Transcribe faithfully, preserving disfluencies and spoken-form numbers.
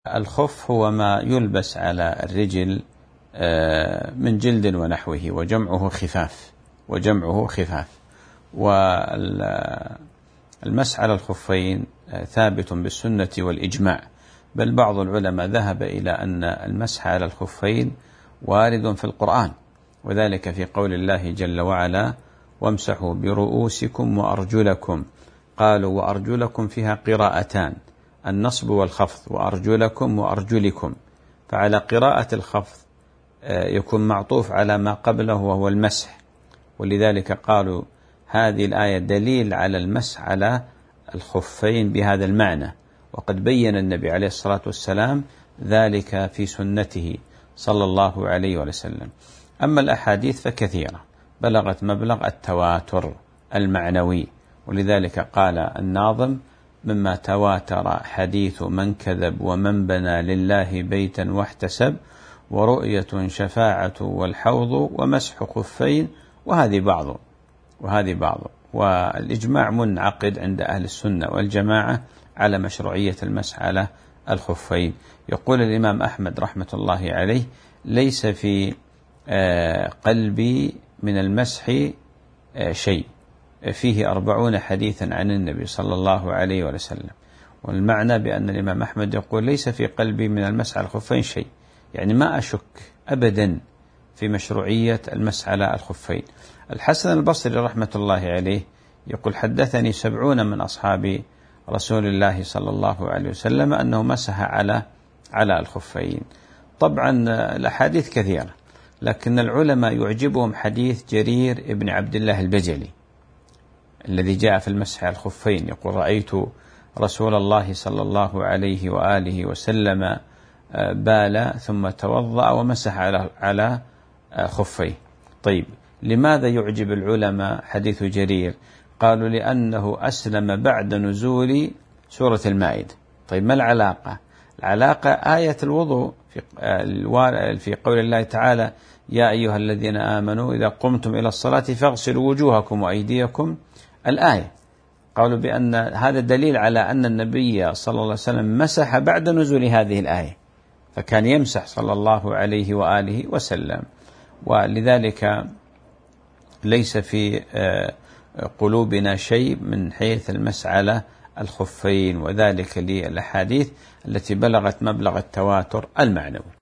الخف هو ما يلبس على الرجل من جلد ونحوه، وجمعه خفاف وجمعه خفاف والمسح على الخفين ثابت بالسنة والإجماع، بل بعض العلماء ذهب إلى أن المسح على الخفين وارد في القرآن، وذلك في قول الله جل وعلا: وامسحوا برؤوسكم وأرجلكم. قالوا وأرجلكم فيها قراءتان، النصب والخفض، وأرجلكم وأرجلكم، فعلى قراءة الخفض يكون معطوف على ما قبله وهو المسح، ولذلك قالوا هذه الآية دليل على المسح على الخفين بهذا المعنى، وقد بين النبي عليه الصلاة والسلام ذلك في سنته صلى الله عليه وسلم. أما الأحاديث فكثيرة بلغت مبلغ التواتر المعنوي، ولذلك قال الناظم: مما تواتر حديث من كذب ومن بنى لله بيتا واحتسب، ورؤية شفاعة والحوض ومسح خفين، وهذه بعض وهذه بعض والإجماع منعقد عند أهل السنة والجماعة على مشروعية المسح على الخفين. يقول الإمام أحمد رحمة الله عليه: ليس في قلبي من المسح شيء، فيه أربعون حديثا عن النبي صلى الله عليه وسلم. والمعنى بأن الإمام أحمد يقول ليس في قلبي من المسح على الخفين شيء، يعني ما أشك أبدا في مشروعية المسح على الخفين. الحسن البصري رحمة الله عليه يقول: حدثني سبعون من أصحاب رسول الله صلى الله عليه وسلم أنه مسح على على الخفين. طبعا الأحاديث كثيرة، لكن العلماء يعجبهم حديث جرير ابن عبد الله البجلي الذي جاء في المسح على الخفين، يقول: رأيت رسول الله صلى الله عليه وآله وسلم بال ثم توضأ ومسح على على خفيه. طيب، لماذا يعجب العلماء حديث جرير؟ قالوا: لأنه أسلم بعد نزول سورة المائدة. طيب، ما العلاقة؟ العلاقة آية الوضوء في في قول الله تعالى: يا أيها الذين آمنوا إذا قمتم إلى الصلاة فاغسلوا وجوهكم وأيديكم، الآية. قالوا بأن هذا دليل على أن النبي صلى الله عليه وسلم مسح بعد نزول هذه الآية، فكان يمسح صلى الله عليه وآله وسلم، ولذلك ليس في قلوبنا شيء من حيث المسح على الخفين، وذلك للأحاديث التي بلغت مبلغ التواتر المعنوي.